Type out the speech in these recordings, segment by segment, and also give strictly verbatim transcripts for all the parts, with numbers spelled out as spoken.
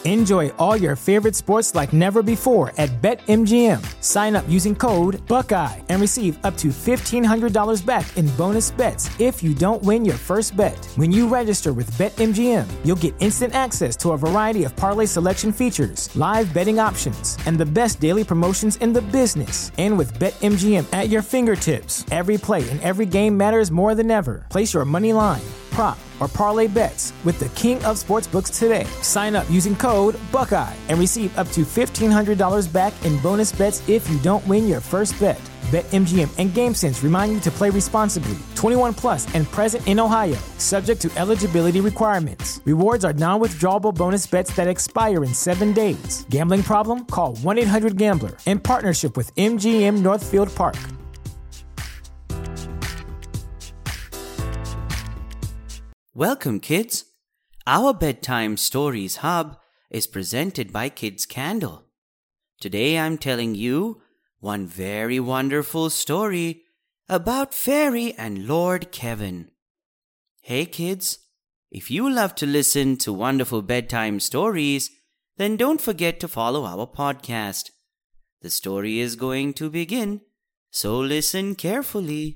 Enjoy all your favorite sports like never before at BetMGM. Sign up using code Buckeye and receive up to fifteen hundred dollars back in bonus bets if you don't win your first bet. When you register with BetMGM, you'll get instant access to a variety of parlay selection features, live betting options, and the best daily promotions in the business. And with BetMGM at your fingertips, every play and every game matters more than ever. Place your money line, prop, or parlay bets with the king of sportsbooks today. Sign up using code Buckeye and receive up to fifteen hundred dollars back in bonus bets if you don't win your first bet. BetMGM and GameSense remind you to play responsibly. twenty-one plus and present in Ohio, subject to eligibility requirements. Rewards are non-withdrawable bonus bets that expire in seven days. Gambling problem? Call one eight hundred gambler in partnership with M G M Northfield Park. Welcome, kids. Our Bedtime Stories Hub is presented by Kids Candle. Today I'm telling you one very wonderful story about Fairy and Lord Kevin. Hey kids, if you love to listen to wonderful bedtime stories, then don't forget to follow our podcast. The story is going to begin, so listen carefully.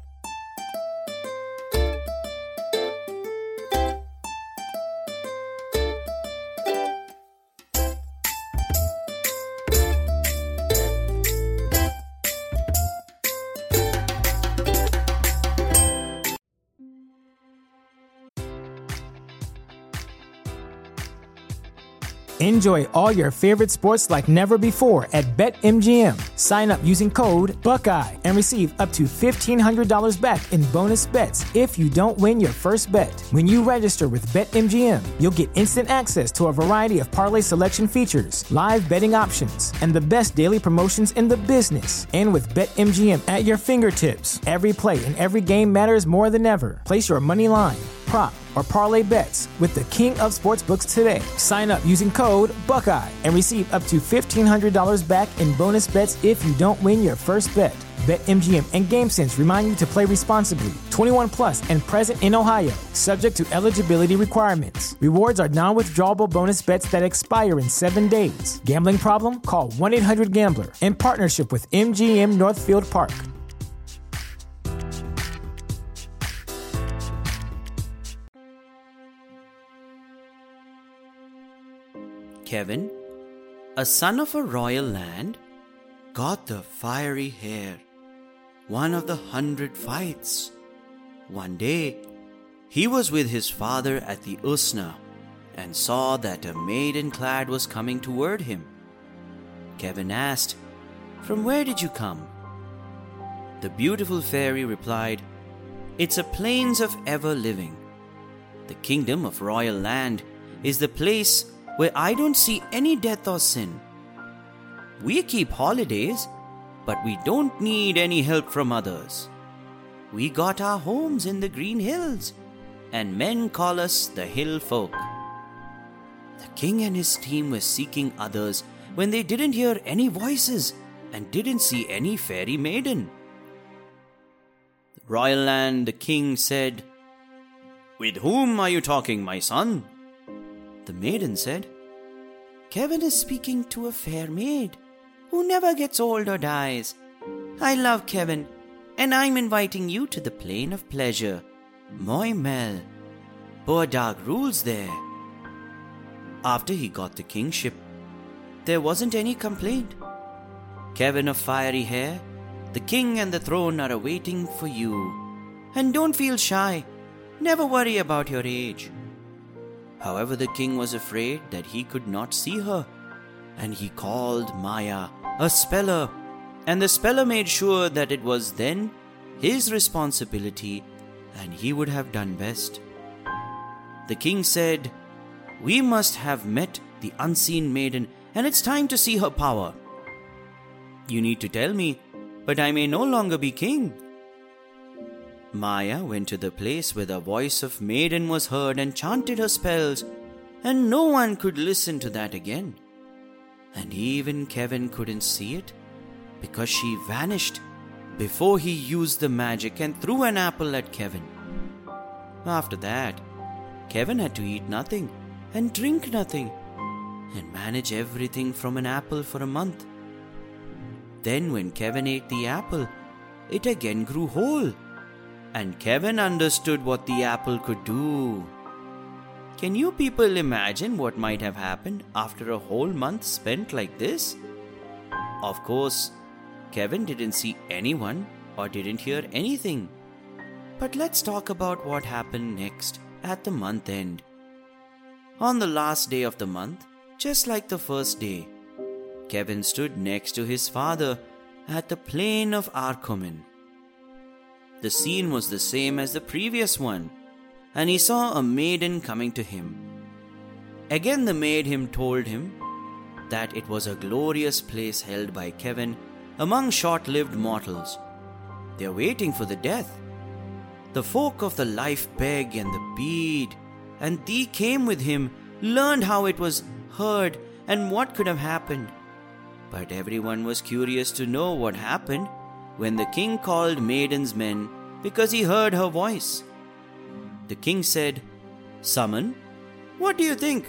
Enjoy all your favorite sports like never before at BetMGM. Sign up using code Buckeye and receive up to fifteen hundred dollars back in bonus bets if you don't win your first bet. When you register with BetMGM, you'll get instant access to a variety of parlay selection features, live betting options, and the best daily promotions in the business. And with BetMGM at your fingertips, every play and every game matters more than ever. Place your money line, prop, or parlay bets with the king of sportsbooks today. Sign up using code Buckeye and receive up to fifteen hundred dollars back in bonus bets if you don't win your first bet. BetMGM and GameSense remind you to play responsibly. twenty-one plus and present in Ohio, subject to eligibility requirements. Rewards are non-withdrawable bonus bets that expire in seven days. Gambling problem? Call one eight hundred gambler in partnership with M G M Northfield Park. Kevin, a son of a royal land, got the fiery hair, one of the hundred fights. One day, he was with his father at the Usna and saw that a maiden clad was coming toward him. Kevin asked, "From where did you come?" The beautiful fairy replied, "It's a plains of ever living. The kingdom of royal land is the place where I don't see any death or sin. We keep holidays, but we don't need any help from others. We got our homes in the green hills, and men call us the hill folk." The king and his team were seeking others when they didn't hear any voices and didn't see any fairy maiden. Royal land, the king said, "With whom are you talking, my son?" The maiden said, "Kevin is speaking to a fair maid who never gets old or dies. I love Kevin, and I'm inviting you to the plain of pleasure, Moimel. Bordag rules there." After he got the kingship, there wasn't any complaint. "Kevin of fiery hair, the king and the throne are awaiting for you. And don't feel shy. Never worry about your age." However, the king was afraid that he could not see her, and he called Maya, a speller, and the speller made sure that it was then his responsibility, and he would have done best. The king said, "We must have met the unseen maiden, and it's time to see her power. You need to tell me, but I may no longer be king." Maya went to the place where the voice of maiden was heard and chanted her spells, and no one could listen to that again. And even Kevin couldn't see it, because she vanished before he used the magic and threw an apple at Kevin. After that, Kevin had to eat nothing and drink nothing. and manage everything from an apple for a month. Then when Kevin ate the apple, it again grew whole, and Kevin understood what the apple could do. Can you people imagine what might have happened after a whole month spent like this? Of course, Kevin didn't see anyone or didn't hear anything. But let's talk about what happened next at the month end. On the last day of the month, just like the first day, Kevin stood next to his father at the plain of Arcomin. The scene was the same as the previous one, and he saw a maiden coming to him. Again the maid him told him that it was a glorious place held by Kevin among short-lived mortals. They are waiting for the death. The folk of the life beg and the bead, and thee came with him, learned how it was heard and what could have happened. But everyone was curious to know what happened when the king called Maiden's men because he heard her voice. The king said, "Summon, what do you think?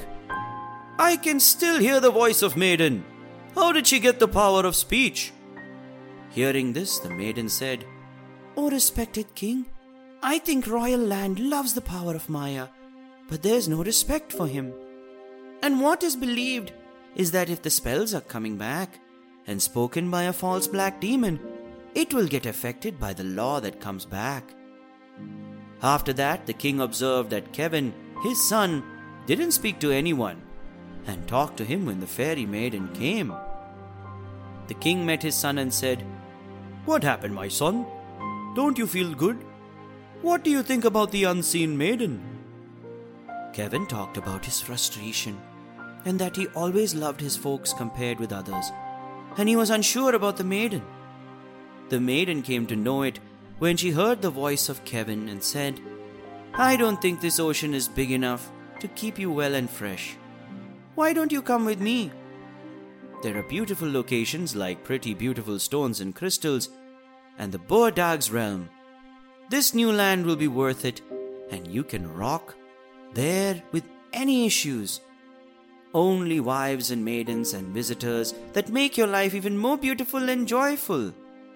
I can still hear the voice of Maiden. How did she get the power of speech?" Hearing this, the maiden said, "O respected king, I think royal land loves the power of Maya, but there's no respect for him. And what is believed is that if the spells are coming back and spoken by a false black demon, it will get affected by the law that comes back." After that, the king observed that Kevin, his son, didn't speak to anyone and talked to him when the fairy maiden came. The king met his son and said, "What happened, my son? Don't you feel good? What do you think about the unseen maiden?" Kevin talked about his frustration and that he always loved his folks compared with others, and he was unsure about the maiden. The maiden came to know it when she heard the voice of Kevin and said, "I don't think this ocean is big enough to keep you well and fresh. Why don't you come with me? There are beautiful locations like pretty beautiful stones and crystals and the Burdag's realm. This new land will be worth it, and you can rock there with any issues. Only wives and maidens and visitors that make your life even more beautiful and joyful."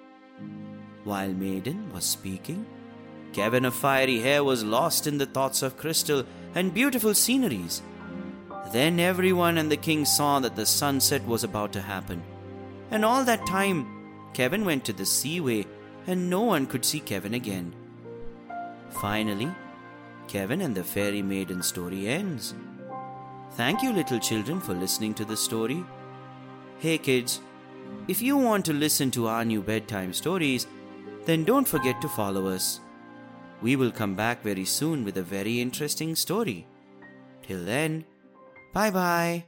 While Maiden was speaking, Kevin of fiery hair was lost in the thoughts of crystal and beautiful sceneries. Then everyone and the king saw that the sunset was about to happen, and all that time Kevin went to the seaway and no one could see Kevin again. Finally, Kevin and the fairy maiden story ends. Thank you, little children, for listening to the story. Hey kids, if you want to listen to our new bedtime stories, then don't forget to follow us. We will come back very soon with a very interesting story. Till then, bye-bye.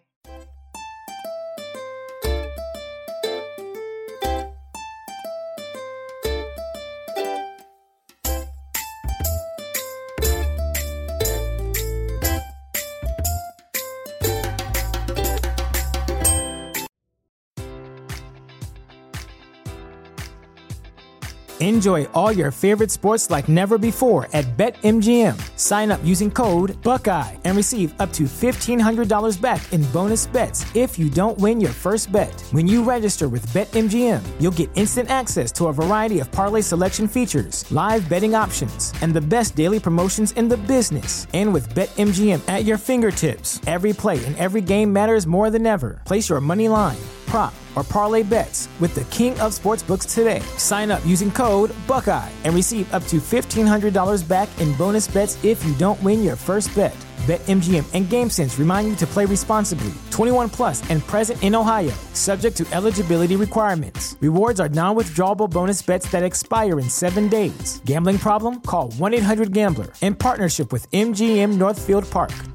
Enjoy all your favorite sports like never before at BetMGM. Sign up using code Buckeye and receive up to fifteen hundred dollars back in bonus bets if you don't win your first bet. When you register with BetMGM, you'll get instant access to a variety of parlay selection features, live betting options, and the best daily promotions in the business. And with BetMGM at your fingertips, every play and every game matters more than ever. Place your money line, prop, or parlay bets with the king of sportsbooks today. Sign up using code Buckeye and receive up to fifteen hundred dollars back in bonus bets if you don't win your first bet. BetMGM and GameSense remind you to play responsibly. twenty-one plus and present in Ohio, subject to eligibility requirements. Rewards are non-withdrawable bonus bets that expire in seven days. Gambling problem? Call one eight hundred gambler in partnership with M G M Northfield Park.